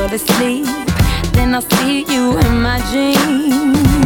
go to sleep, then I'll see you in my dreams.